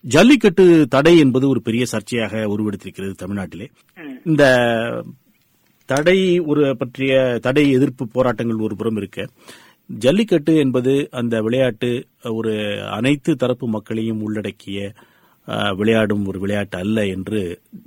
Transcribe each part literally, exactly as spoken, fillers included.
ஜல்லிக்கட்டு தடை என்பது ஒரு பெரிய சர்ச்சையாக உருவெடுத்திருக்கிறது தமிழ்நாட்டிலே. இந்த தடை ஒரு பற்றிய தடை எதிர்ப்பு போராட்டங்கள் ஒரு புறம் இருக்க, ஜல்லிக்கட்டு என்பது அந்த விளையாட்டு ஒரு அனைத்து தரப்பு மக்களையும் உள்ளடக்கிய விளையாடும் ஒரு விளையாட்டு அல்ல என்று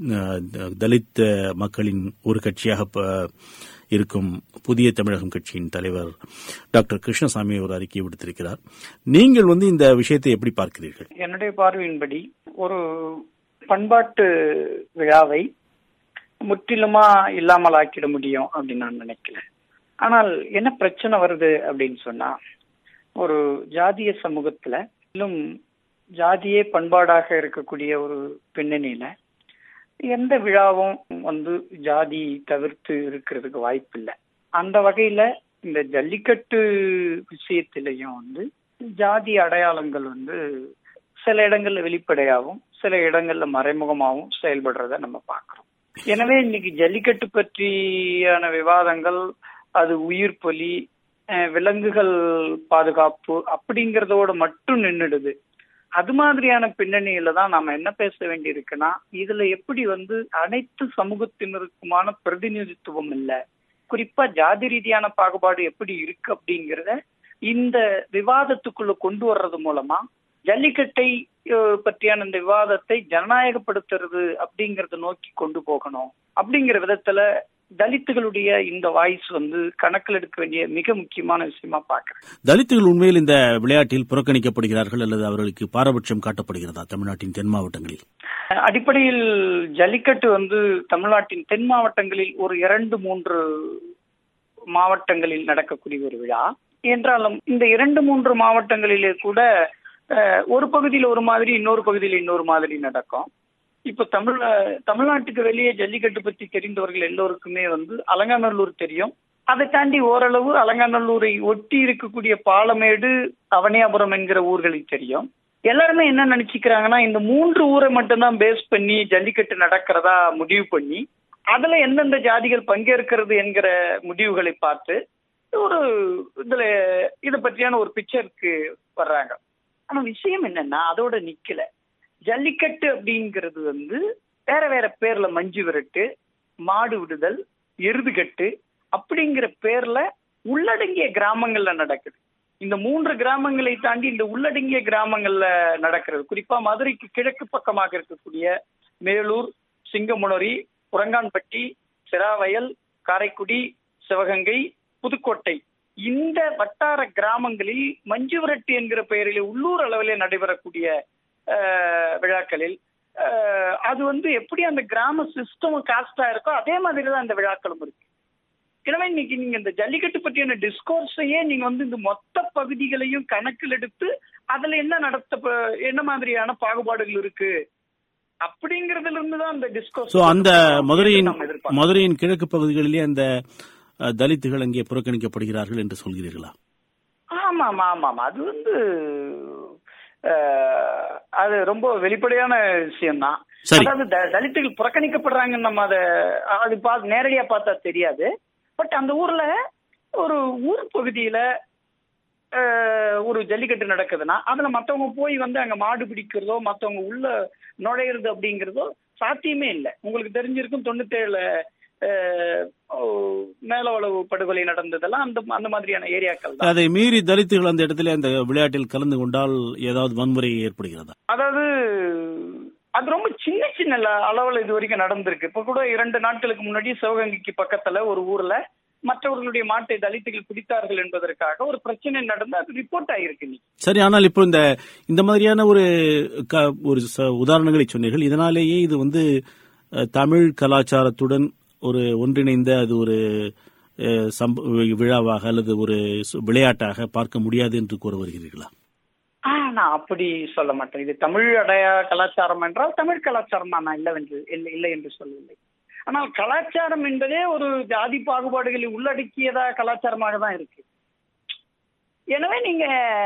தலித் மக்களின் ஒரு கட்சியாக இருக்கும் புதிய தமிழகம் கட்சியின் தலைவர் டாக்டர் கிருஷ்ணசாமி ஒரு அறிக்கை விடுத்திருக்கிறார். நீங்கள் வந்து இந்த விஷயத்தை எப்படி பார்க்கிறீர்கள்? என்னுடைய பார்வையின்படி ஒரு பண்பாட்டு விழாவை முற்றிலுமா இல்லாமல் ஆக்கிட முடியும் அப்படின்னு நான் நினைக்கிறேன். ஆனால் என்ன பிரச்சனை வருது அப்படின்னு சொன்னா, ஒரு ஜாதிய சமூகத்துல இன்னும் ஜாதியே பண்பாடாக இருக்கக்கூடிய ஒரு பின்னணியில எந்த விழாவும் வந்து ஜாதி தவிர்த்து இருக்கிறதுக்கு வாய்ப்பு இல்லை. அந்த வகையில இந்த ஜல்லிக்கட்டு விஷயத்திலையும் வந்து ஜாதி அடையாளங்கள் வந்து சில இடங்கள்ல வெளிப்படையாகவும் சில இடங்கள்ல மறைமுகமாகவும் செயல்படுறத நம்ம பார்க்கிறோம். எனவே இன்னைக்கு ஜல்லிக்கட்டு பற்றியான விவாதங்கள், அது உயிர் பொலி, விலங்குகள் பாதுகாப்பு அப்படிங்கறதோட மட்டும் நின்றுடுது. அது மாதிரியான பின்னணியில தான் நாம என்ன பேச வேண்டி இருக்குன்னா, இதுல எப்படி வந்து அனைத்து சமூகத்தினருக்குமான பிரதிநிதித்துவம் இல்ல, குறிப்பா ஜாதி ரீதியான பாகுபாடு எப்படி இருக்கு அப்படிங்கிறத இந்த விவாதத்துக்குள்ள கொண்டு வர்றது மூலமா ஜல்லிக்கட்டை பற்றியான இந்த விவாதத்தை ஜனநாயகப்படுத்துறது அப்படிங்கறத நோக்கி கொண்டு போகணும். அப்படிங்கிற விதத்துல தலித்துகளுடைய இந்த வாய்ஸ் வந்து கணக்கில் எடுக்க வேண்டிய மிக முக்கியமான விஷயமா பாக்குறேன். தலித்துகள் உண்மையில் இந்த விளையாட்டில் புறக்கணிக்கப்படுகிறார்கள் அல்லது அவர்களுக்கு பாரபட்சம் காட்டப்படுகிறதா தமிழ்நாட்டின் தென் மாவட்டங்களில்? அடிப்படையில் ஜல்லிக்கட்டு வந்து தமிழ்நாட்டின் தென் மாவட்டங்களில் ஒரு இரண்டு மூன்று மாவட்டங்களில் நடக்கக்கூடிய ஒரு விழா என்றாலும், இந்த இரண்டு மூன்று மாவட்டங்களிலே கூட ஒரு பகுதியில் ஒரு மாதிரி, இன்னொரு பகுதியில் இன்னொரு மாதிரி நடக்கும். இப்ப தமிழ் தமிழ்நாட்டுக்கு வெளியே ஜல்லிக்கட்டு பற்றி தெரிந்தவர்கள் எல்லோருக்குமே வந்து அலங்காநல்லூர் தெரியும். அதை தாண்டி ஓரளவு அலங்காநல்லூரை ஒட்டி இருக்கக்கூடிய பாலமேடு, அவனியாபுரம் என்கிற ஊர்களுக்கு தெரியும். எல்லாருமே என்ன நினைச்சுக்கிறாங்கன்னா, இந்த மூன்று ஊரை மட்டும்தான் பேஸ் பண்ணி ஜல்லிக்கட்டு நடக்கிறதா முடிவு பண்ணி அதுல எந்தெந்த ஜாதிகள் பங்கேற்கிறது என்கிற முடிவுகளை பார்த்து ஒரு இதுல இதை பற்றியான ஒரு பிக்சருக்கு வர்றாங்க. ஆனா விஷயம் என்னன்னா, அதோட நிக்கல. ஜல்லிக்கட்டு அப்படிங்கிறது வந்து வேற வேற பேர்ல மஞ்சு விரட்டு, மாடு விடுதல், எருதுகட்டு அப்படிங்கிற பேர்ல உள்ளடங்கிய கிராமங்கள்ல நடக்குது. இந்த மூன்று கிராமங்களை தாண்டி இந்த உள்ளடங்கிய கிராமங்கள்ல நடக்கிறது. குறிப்பா மதுரைக்கு கிழக்கு பக்கமாக இருக்கக்கூடிய மேலூர், சிங்கமுனரி, புறங்கான்பட்டி, சிராவயல், காரைக்குடி, சிவகங்கை, புதுக்கோட்டை இந்த வட்டார கிராமங்களில் மஞ்சு விரட்டு என்கிற பெயரில் உள்ளூர் அளவிலே நடைபெறக்கூடிய விழாக்களில் அது வந்து எப்படி அந்த கிராம சிஸ்டம் காஸ்டா இருக்கோ அதே மாதிரிதான் அந்த விழாக்களும் இருக்கு. எனவே இன்னைக்கு நீங்க இந்த ஜல்லிக்கட்டு பற்றியான டிஸ்கோர்ஸையே நீங்க வந்து இந்த மொத்த பகுதிகளையும் கணக்கில் எடுத்து அதுல என்ன நடத்த என்ன மாதிரியான பாகுபாடுகள் இருக்கு அப்படிங்கறதுல இருந்துதான் அந்த டிஸ்கோர்ஸ். அந்த மதுரையின் மதுரையின் கிழக்கு பகுதிகளிலே அந்த தலித்துகள் அங்கே புறக்கணிக்கப்படுகிறார்கள் என்று சொல்கிறீர்களா? ஆமா ஆமா ஆமா ஆமா அது வந்து அது ரொம்ப வெளிப்படையான விஷயம் தான். அதாவது தலித்துகள் புறக்கணிக்கப்படுறாங்கன்னு நம்ம அதை அது பார்த்து நேரடியா பார்த்தா தெரியாது. பட் அந்த ஊர்ல ஒரு ஊர் பகுதியில ஒரு ஜல்லிக்கட்டு நடக்குதுன்னா அதுல மத்தவங்க போய் வந்து அங்க மாடு பிடிக்கிறதோ மத்தவங்க உள்ள நுழையிறது அப்படிங்கிறதோ சாத்தியமே இல்லை. உங்களுக்கு தெரிஞ்சிருக்கும், தொண்ணூத்தி ஏழுல மேலவளவு படுகொலை நடந்ததெல்லாம் அந்த அந்த மாதிரியான ஏரியாக்கள். அதை மீறி தலித்துகள் அந்த இடத்துல அந்த விளையாட்டில் கலந்து கொண்டால் ஏதாவது வன்முறை ஏற்படுகிறதா? அதாவது அது ரொம்ப சின்ன சின்ன அளவுல இது வரைக்கும் நடந்திருக்கு. இப்ப கூட இரண்டு நாட்களுக்கு முன்னாடி சிவகங்கைக்கு பக்கத்துல ஒரு ஊர்ல மற்றவர்களுடைய மாட்டை தலித்துகள் பிடித்தார்கள் என்பதற்காக ஒரு பிரச்சனை நடந்து அது ரிப்போர்ட் ஆயிருக்கு. சரி, ஆனால் இப்போ இந்த இந்த மாதிரியான ஒரு ஒரு உதாரணங்களை சொன்னீர்கள். இதனாலேயே இது வந்து தமிழ் கலாச்சாரத்துடன் ஒரு ஒன்றிணைந்த அது ஒரு விழாவாக அல்லது ஒரு விளையாட்டாக பார்க்க முடியாது என்று கூற வருகிறீர்களா? நான் அப்படி சொல்ல மாட்டேன். இது தமிழ் அடைய கலாச்சாரம் என்றால் தமிழ் கலாச்சாரம் தான், நான் இல்லை இல்லை என்று சொல்லவில்லை. ஆனால் கலாச்சாரம் என்பதே ஒரு ஜாதி பாகுபாடுகளை உள்ளடக்கியதா கலாச்சாரமாக தான் இருக்கு. எனவே நீங்க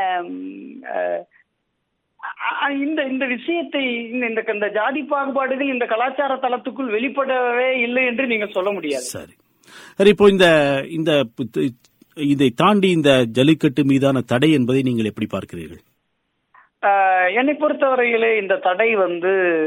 இந்த இந்த விஷயத்தை இந்த இந்த ஜாதி பாகுபாடுகள் இந்த கலாச்சார தளத்துக்குள் வெளிப்படவே இல்லை என்று நீங்க சொல்ல முடியாது. சரி சரி இப்போ இந்த இந்த இதை தாண்டி இந்த ஜல்லிக்கட்டு மீதான தடை என்பதை நீங்கள் எப்படி பார்க்கிறீர்கள்? என்னை பொறுத்தவரையிலே இந்த தடை வந்து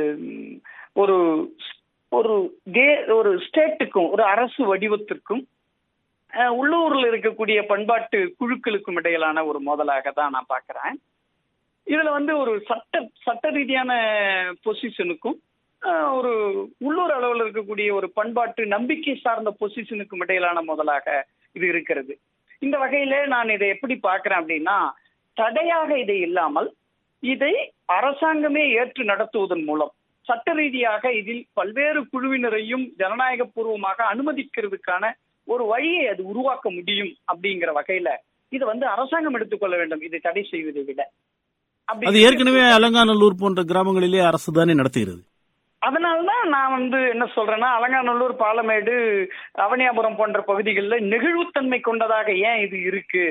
ஒரு ஒரு தே ஒரு ஸ்டேட்டுக்கும் ஒரு அரசு வடிவத்திற்கும் உள்ளூரில் இருக்கக்கூடிய பண்பாட்டு குழுக்களுக்கும் இடையிலான ஒரு மோதலாக தான் நான் பார்க்கிறேன். இதுல வந்து ஒரு சட்ட சட்ட ரீதியான பொசிஷனுக்கும் ஒரு உள்ளூர் அளவில் இருக்கக்கூடிய ஒரு பண்பாட்டு நம்பிக்கை சார்ந்த பொசிஷனுக்கும் இடையிலான மோதலாக இது இருக்கிறது. இந்த வகையில நான் இதை எப்படி பார்க்கிறேன் அப்படின்னா, தடையாக இதை இல்லாமல் இதை அரசாங்கமே ஏற்று நடத்துவதன் மூலம் சட்ட ரீதியாக இதில் பல்வேறு குழுவினரையும் ஜனநாயக பூர்வமாக அனுமதிக்கிறதுக்கான ஒரு வழியை அது உருவாக்க முடியும் அப்படிங்கிற வகையில இதை வந்து அரசாங்கம் எடுத்துக்கொள்ள வேண்டும், இதை தடை செய்வதை விட. அது ஏற்கனவே அலங்காநல்லூர் போன்ற கிராமங்களிலே அரசு தானே நடத்துகிறது. அதனால்தான் நான் வந்து என்ன சொல்றேன்னா, அலங்காநல்லூர், பாலமேடு, அவனியாபுரம் போன்ற பகுதிகளில் நெகிழ்வுத்தன்மை கொண்டதாக ஏன் இது இருக்கு,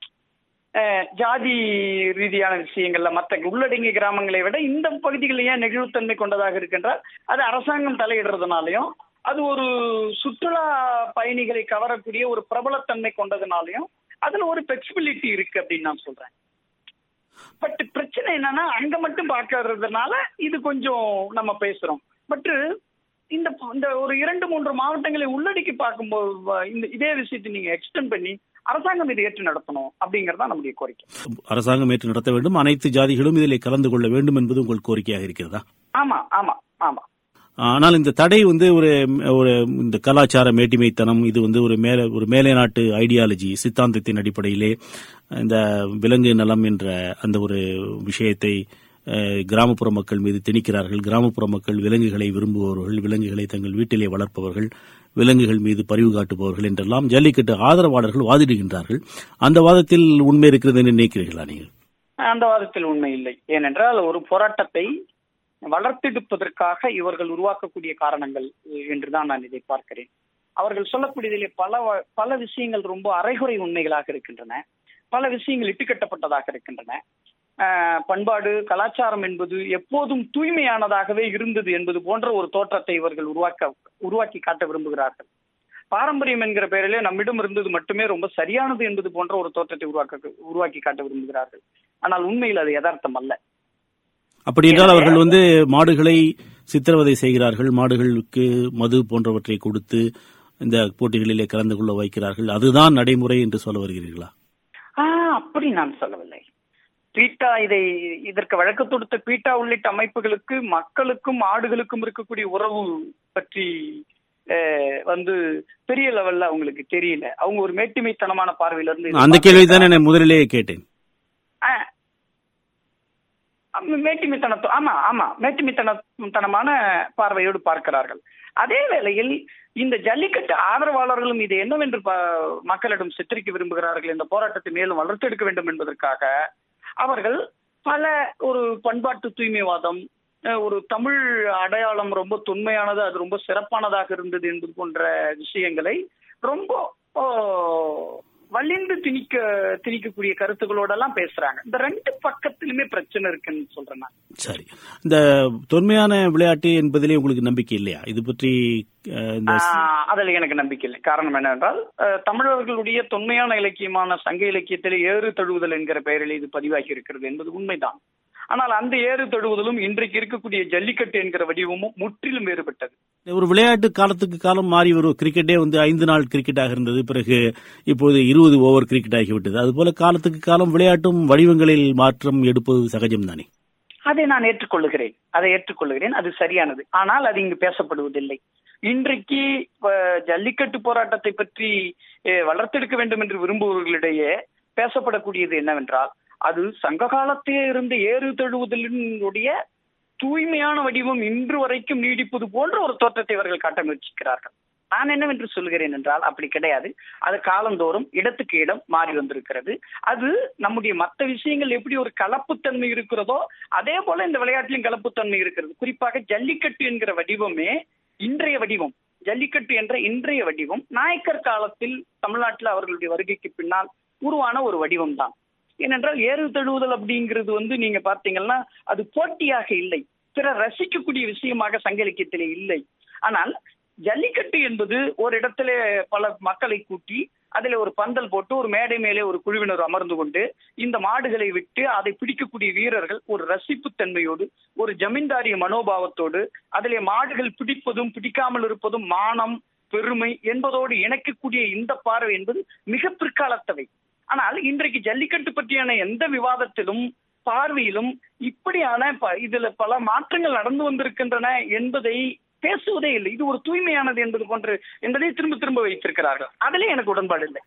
ஜாதி ரீதியான விஷயங்கள்ல மற்ற உள்ளடங்கிய கிராமங்களை விட இந்த பகுதிகளில் ஏன் நெகிழ்வுத்தன்மை கொண்டதாக இருக்கின்றால், அது அரசாங்கம் தலையிடுறதுனாலையும் அது ஒரு சுற்றுலா பயணிகளை கவரக்கூடிய ஒரு பிரபலத்தன்மை கொண்டதுனாலையும் அதுல ஒரு ஃபிளெக்சிபிலிட்டி இருக்கு அப்படின்னு நான் சொல்றேன். பட் பிரச்சனை என்னன்னா, அங்க மட்டும் பார்க்கறதுனால இது கொஞ்சம் நம்ம பேசுறோம். பட் இந்த இந்த ஒரு இரண்டு மூன்று மாவட்டங்களை உள்ளடக்கி பார்க்கும்போது இந்த இதே விஷயத்தை நீங்க எக்ஸ்டெண்ட் பண்ணி அரசாங்கம் இதை ஏற்று நடத்தணும் அப்படிங்கறதா நம்முடைய கோரிக்கை. அரசாங்கம் ஏற்று நடத்த வேண்டும், அனைத்து ஜாதிகளும் இதில் கலந்து கொள்ள வேண்டும் என்பது உங்கள் கோரிக்கையாக இருக்கிறதா? ஆமா ஆமா ஆமா. ஆனால் இந்த தடை வந்து ஒரு ஒரு இந்த கலாச்சார மேட்டிமைத்தனம், இது வந்து ஒரு மேல ஒரு மேலை நாட்டு ஐடியாலஜி சித்தாந்தத்தின் அடிப்படையிலே இந்த விலங்கு நலம் என்ற அந்த ஒரு விஷயத்தை கிராமப்புற மக்கள் மீது திணிக்கிறார்கள். கிராமப்புற மக்கள் விலங்குகளை விரும்புபவர்கள், விலங்குகளை தங்கள் வீட்டிலே வளர்ப்பவர்கள், விலங்குகள் மீது பரிவு காட்டுபவர்கள் என்றெல்லாம் ஜல்லிக்கட்டு ஆதரவாளர்கள் வாதிடுகின்றார்கள். அந்த வாதத்தில் உண்மை இருக்கிறது என்று நினைக்கிறீர்களா நீங்கள்? அந்த வாதத்தில் உண்மை இல்லை. ஏனென்றால் ஒரு போராட்டத்தை வளர்த்தெடுப்பதற்காக இவர்கள் உருவாக்கக்கூடிய காரணங்கள் என்றுதான் நான் இதை பார்க்கிறேன். அவர்கள் சொல்லக்கூடியதிலே பல பல விஷயங்கள் ரொம்ப அரைகுறை உண்மைகளாக இருக்கின்றன, பல விஷயங்கள் இட்டுக்கட்டப்பட்டதாக இருக்கின்றன. பண்பாடு கலாச்சாரம் என்பது எப்போதும் தூய்மையானதாகவே இருந்தது என்பது போன்ற ஒரு தோற்றத்தை இவர்கள் உருவாக்க உருவாக்கி காட்ட விரும்புகிறார்கள். பாரம்பரியம் என்கிற பெயரிலே நம்மிடம் இருந்தது மட்டுமே ரொம்ப சரியானது என்பது போன்ற ஒரு தோற்றத்தை உருவாக்க உருவாக்கி காட்ட விரும்புகிறார்கள். ஆனால் உண்மையில் அது யதார்த்தம் அல்ல. அப்படி என்றால் அவர்கள் வந்து மாடுகளை சித்திரவதை செய்கிறார்கள், மாடுகளுக்கு மது போன்றவற்றை கொடுத்து இந்த போட்டிகளிலே கலந்து கொள்ள வைக்கிறார்கள், அதுதான் நடைமுறை என்று சொல்ல வருகிறீர்களா? ஆஹ் அப்படி நான் சொல்லவில்லை. பீட்டா இதை இதற்கு வழக்கு தொடுத்த பீட்டா உள்ளிட்ட அமைப்புகளுக்கு மக்களுக்கும் ஆடுகளுக்கும் இருக்கக்கூடிய உறவு பற்றி வந்து பெரிய லெவல்ல அவங்களுக்கு தெரியல. அவங்க ஒரு மேட்டிமைத்தனமான பார்வையில இருந்து அந்த கேள்வி தானே நான் முதலிலேயே கேட்டேன். மேட்டிமைத்தனத்தோ ஆமா ஆமா மேட்டிமைத்தனத்தனமான பார்வையோடு பார்க்கிறார்கள். அதே வேளையில் இந்த ஜல்லிக்கட்டு ஆதரவாளர்களும் இது என்னவென்று மக்களிடம் சித்தரிக்க விரும்புகிறார்கள். இந்த போராட்டத்தை மேலும் வளர்த்தெடுக்க வேண்டும் என்பதற்காக அவர்கள் பல ஒரு பண்பாட்டு தூய்மைவாதம், ஒரு தமிழ் அடையாளம் ரொம்ப தொன்மையானது, அது ரொம்ப சிறப்பானதாக இருந்தது என்பது போன்ற விஷயங்களை ரொம்ப வலிந்து திணிக்க திணிக்கக்கூடிய கருத்துக்களோடெல்லாம் பேசுறாங்க. இந்த ரெண்டு பக்கத்திலுமே பிரச்சனை இருக்குன்னு சொல்றேன். சரி, இந்த தொன்மையான விளையாட்டு என்பதிலே உங்களுக்கு நம்பிக்கை இல்லையா? இது பற்றி அதுல எனக்கு நம்பிக்கை இல்லை. காரணம் என்னவென்றால், தமிழர்களுடைய தொன்மையான இலக்கியமான சங்க இலக்கியத்திலே ஏறு தழுவுதல் என்கிற பெயரில் இது பதிவாகி இருக்கிறது என்பது உண்மைதான். ஆனால் அந்த ஏறு தழுவுதலும் இன்றைக்கு இருக்கக்கூடிய ஜல்லிக்கட்டு என்கிற வடிவமும் முற்றிலும் வேறுபட்டது. ஒரு விளையாட்டு காலத்துக்கு காலம் மாறி வரும். கிரிக்கெட்டே வந்து ஐந்து நாள் கிரிக்கெட்டாக இருந்தது, பிறகு இப்போது இருபது ஓவர் கிரிக்கெட் ஆகிவிட்டது. அதுபோல காலத்துக்கு காலம் விளையாட்டும் வடிவங்களில் மாற்றம் எடுப்பது சகஜம் தானே? அதை நான் ஏற்றுக்கொள்ளுகிறேன், அதை ஏற்றுக்கொள்ளுகிறேன், அது சரியானது. ஆனால் அது இங்கு பேசப்படுவதில்லை. இன்றைக்கு ஜல்லிக்கட்டு போராட்டத்தை பற்றி வளர்த்தெடுக்க வேண்டும் என்று விரும்புபவர்களிடையே பேசப்படக்கூடியது என்னவென்றால், அது சங்க காலத்தே இருந்த ஏறு தழுவுதலினுடைய தூய்மையான வடிவம் இன்று வரைக்கும் நீடிப்பது போன்ற ஒரு தோற்றத்தை இவர்கள் காட்ட முயற்சிக்கிறார்கள். நான் என்னவென்று சொல்கிறேன் என்றால், அப்படி கிடையாது. அது காலந்தோறும் இடத்துக்கு இடம் மாறி வந்திருக்கிறது. அது நம்முடைய மற்ற விஷயங்கள் எப்படி ஒரு கலப்புத்தன்மை இருக்கிறதோ அதே போல இந்த விளையாட்டிலும் கலப்புத்தன்மை இருக்கிறது. குறிப்பாக ஜல்லிக்கட்டு என்கிற வடிவமே இன்றைய வடிவம், ஜல்லிக்கட்டு என்ற இன்றைய வடிவம் நாயக்கர் காலத்தில் தமிழ்நாட்டில் அவர்களுடைய வருகைக்கு பின்னால் உருவான ஒரு வடிவம் தான். ஏனென்றால் ஏறு தழுவுதல் அப்படிங்கிறது வந்து நீங்க பார்த்தீங்கன்னா அது போட்டியாக இல்லை, பிற ரசிக்கக்கூடிய விஷயமாக சங்க இலக்கியத்திலே இல்லை. ஆனால் ஜல்லிக்கட்டு என்பது ஒரு இடத்திலே பல மக்களை கூட்டி அதுல ஒரு பந்தல் போட்டு ஒரு மேடை மேலே ஒரு குழுவினர் அமர்ந்து கொண்டு இந்த மாடுகளை விட்டு அதை பிடிக்கக்கூடிய வீரர்கள் ஒரு ரசிப்பு தன்மையோடு ஒரு ஜமீன்தாரிய மனோபாவத்தோடு அதிலே மாடுகள் பிடிப்பதும் பிடிக்காமல் இருப்பதும் மானம் பெருமை என்பதோடு இணைக்கக்கூடிய இந்த பார்வை என்பது மிக பிற்காலத்தவை. ஆனால் இன்றைக்கு ஜல்லிக்கட்டு பற்றியான எந்த விவாதத்திலும் பார்வையிலும் இப்படியான இதுல பல மாற்றங்கள் நடந்து வந்திருக்கின்றன என்பதை பேசுவதே இல்லை. இது ஒரு தூய்மையானது என்பது போன்று என்பதை திரும்ப திரும்ப வைத்திருக்கிறார்கள். அதிலே எனக்கு உடன்பாடு இல்லை.